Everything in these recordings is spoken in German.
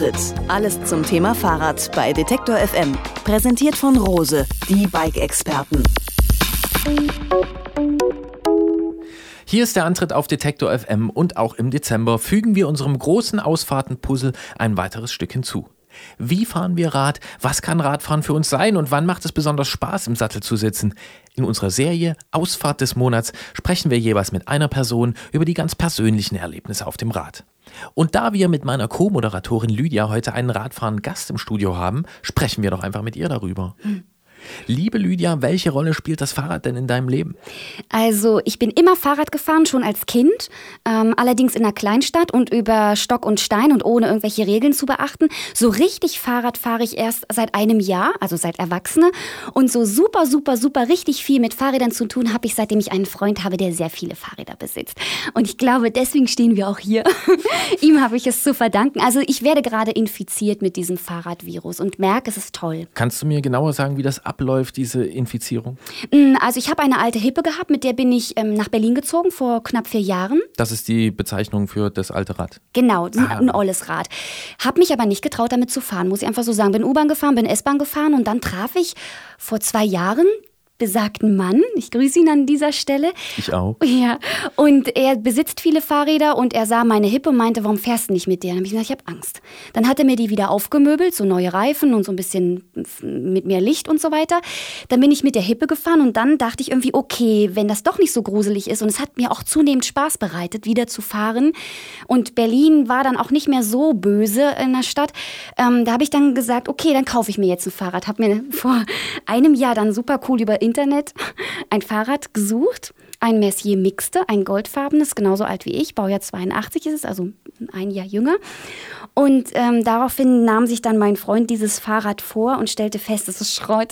Fazit. Alles zum Thema Fahrrad bei Detektor FM. Präsentiert von Rose, die Bike-Experten. Hier ist der Antritt auf Detektor FM und auch im Dezember fügen wir unserem großen Ausfahrten-Puzzle ein weiteres Stück hinzu. Wie fahren wir Rad? Was kann Radfahren für uns sein? Und wann macht es besonders Spaß, im Sattel zu sitzen? In unserer Serie Ausfahrt des Monats sprechen wir jeweils mit einer Person über die ganz persönlichen Erlebnisse auf dem Rad. Und da wir mit meiner Co-Moderatorin Lydia heute einen radfahrenden Gast im Studio haben, sprechen wir doch einfach mit ihr darüber. Liebe Lydia, welche Rolle spielt das Fahrrad denn in deinem Leben? Also ich bin immer Fahrrad gefahren, schon als Kind, allerdings in einer Kleinstadt und über Stock und Stein und ohne irgendwelche Regeln zu beachten. So richtig Fahrrad fahre ich erst seit einem Jahr, also seit Erwachsene. Und so super richtig viel mit Fahrrädern zu tun habe ich, seitdem ich einen Freund habe, der sehr viele Fahrräder besitzt. Und ich glaube, deswegen stehen wir auch hier. Ihm habe ich es zu verdanken. Also ich werde gerade infiziert mit diesem Fahrradvirus und merke, es ist toll. Kannst du mir genauer sagen, wie das abläuft, diese Infizierung? Also ich habe eine alte Hippe gehabt, mit der bin ich nach Berlin gezogen vor knapp 4 Jahren. Das ist die Bezeichnung für das alte Rad? Genau, ein olles Rad. Habe mich aber nicht getraut, damit zu fahren, muss ich einfach so sagen. Bin U-Bahn gefahren, bin S-Bahn gefahren und dann traf ich vor 2 Jahren besagten Mann. Ich grüße ihn an dieser Stelle. Ich auch. Ja, und er besitzt viele Fahrräder und er sah meine Hippe und meinte, warum fährst du nicht mit der? Dann habe ich gesagt, ich habe Angst. Dann hat er mir die wieder aufgemöbelt, so neue Reifen und so ein bisschen mit mehr Licht und so weiter. Dann bin ich mit der Hippe gefahren und dann dachte ich irgendwie, okay, wenn das doch nicht so gruselig ist und es hat mir auch zunehmend Spaß bereitet, wieder zu fahren und Berlin war dann auch nicht mehr so böse in der Stadt, da habe ich dann gesagt, okay, dann kaufe ich mir jetzt ein Fahrrad. Habe mir vor einem Jahr dann super cool über Internet ein Fahrrad gesucht, ein Messier Mixte, ein goldfarbenes, genauso alt wie ich, Baujahr 82 ist es, also ein Jahr jünger. Und daraufhin nahm sich dann mein Freund dieses Fahrrad vor und stellte fest, es ist Schrott.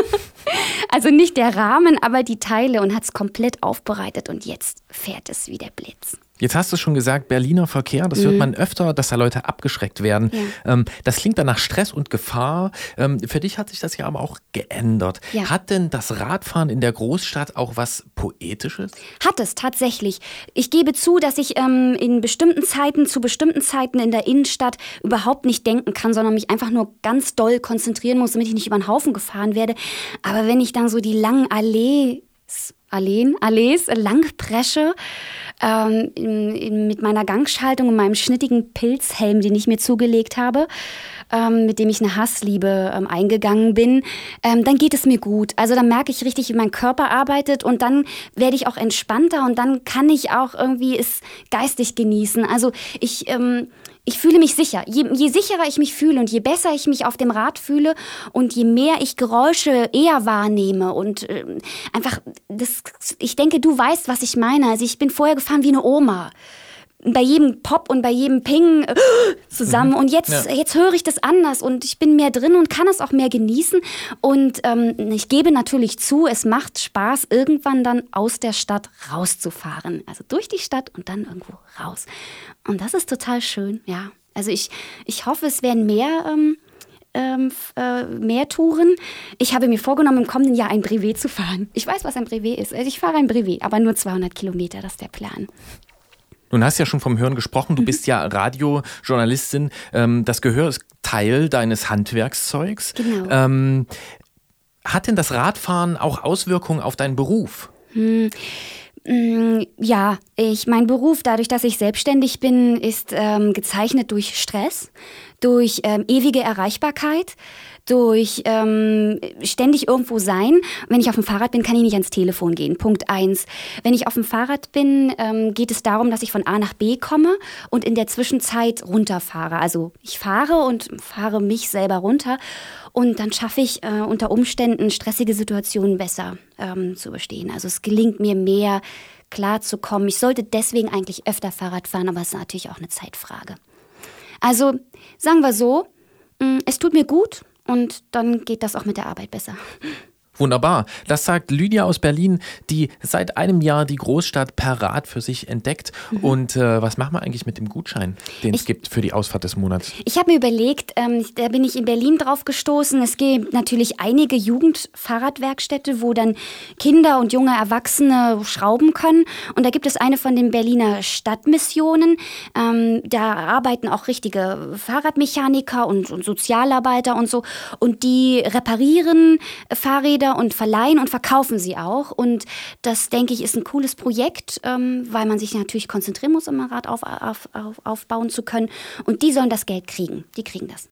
Also nicht der Rahmen, aber die Teile und hat es komplett aufbereitet und jetzt fährt es wie der Blitz. Jetzt hast du schon gesagt, Berliner Verkehr, das hört man öfter, dass da Leute abgeschreckt werden. Ja. Das klingt dann nach Stress und Gefahr. Für dich hat sich das ja aber auch geändert. Ja. Hat denn das Radfahren in der Großstadt auch was Poetisches? Hat es tatsächlich. Ich gebe zu, dass ich zu bestimmten Zeiten in der Innenstadt überhaupt nicht denken kann, sondern mich einfach nur ganz doll konzentrieren muss, damit ich nicht über den Haufen gefahren werde. Aber wenn ich dann so die langen Allees lang presche, mit meiner Gangschaltung und meinem schnittigen Pilzhelm, den ich mir zugelegt habe, mit dem ich eine Hassliebe eingegangen bin, dann geht es mir gut. Also dann merke ich richtig, wie mein Körper arbeitet und dann werde ich auch entspannter und dann kann ich auch irgendwie es geistig genießen. Also ich fühle mich sicher. Je sicherer ich mich fühle und je besser ich mich auf dem Rad fühle und je mehr ich Geräusche eher wahrnehme und ich denke, du weißt, was ich meine. Also ich bin vorher gefahren wie eine Oma. Bei jedem Pop und bei jedem Ping zusammen. Und jetzt höre ich das anders und ich bin mehr drin und kann es auch mehr genießen. Und ich gebe natürlich zu, es macht Spaß, irgendwann dann aus der Stadt rauszufahren. Also durch die Stadt und dann irgendwo raus. Und das ist total schön, ja. Also ich hoffe, es werden mehr Touren. Ich habe mir vorgenommen, im kommenden Jahr ein Brevet zu fahren. Ich weiß, was ein Brevet ist. Also ich fahre ein Brevet, aber nur 200 Kilometer, das ist der Plan. Nun hast ja schon vom Hören gesprochen, du bist ja Radiojournalistin, das Gehör ist Teil deines Handwerkszeugs. Genau. Hat denn das Radfahren auch Auswirkungen auf deinen Beruf? Ja, mein Beruf, dadurch, dass ich selbstständig bin, ist gezeichnet durch Stress, durch ewige Erreichbarkeit, durch ständig irgendwo sein. Wenn ich auf dem Fahrrad bin, kann ich nicht ans Telefon gehen. Punkt 1. Wenn ich auf dem Fahrrad bin, geht es darum, dass ich von A nach B komme und in der Zwischenzeit runterfahre. Also ich fahre mich selber runter und dann schaffe ich unter Umständen stressige Situationen besser zu überstehen. Also es gelingt mir mehr, klar zu kommen. Ich sollte deswegen eigentlich öfter Fahrrad fahren, aber es ist natürlich auch eine Zeitfrage. Also sagen wir so, es tut mir gut und dann geht das auch mit der Arbeit besser. Wunderbar. Das sagt Lydia aus Berlin, die seit einem Jahr die Großstadt per Rad für sich entdeckt. Und was machen wir eigentlich mit dem Gutschein, den es gibt für die Ausfahrt des Monats? Ich habe mir überlegt, da bin ich in Berlin drauf gestoßen. Es gibt natürlich einige Jugendfahrradwerkstätte, wo dann Kinder und junge Erwachsene schrauben können. Und da gibt es eine von den Berliner Stadtmissionen. Da arbeiten auch richtige Fahrradmechaniker und Sozialarbeiter und so. Und die reparieren Fahrräder und verleihen und verkaufen sie auch. Und das, denke ich, ist ein cooles Projekt, weil man sich natürlich konzentrieren muss, um ein Rad aufbauen zu können. Und die sollen das Geld kriegen. Die kriegen das.